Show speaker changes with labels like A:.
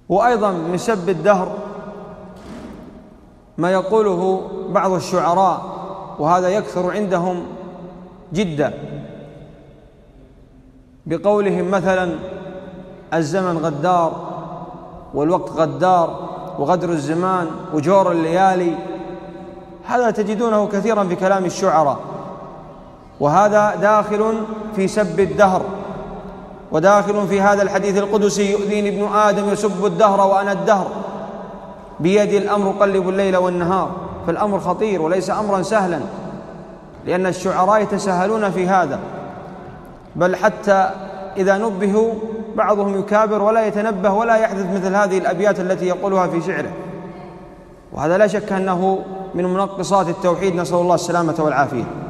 A: وأيضا من سب الدهر ما يقوله بعض الشعراء، وهذا يكثر عندهم جدا، بقولهم مثلا: الزمن غدار، والوقت غدار، وغدر الزمان، وجور الليالي. هذا تجدونه كثيرا في كلام الشعراء، وهذا داخل في سب الدهر، وداخل في هذا الحديث القدسي: يؤذيني ابن آدم يسب الدهر وأنا الدهر، بيدي الأمر قلب الليل والنهار. فالأمر خطير وليس أمرا سهلا، لأن الشعراء يتساهلون في هذا، بل حتى إذا نبهوا بعضهم يكابر ولا يتنبه ولا يحدث مثل هذه الأبيات التي يقولها في شعره، وهذا لا شك أنه من منقصات التوحيد، نسأل الله السلامة والعافية.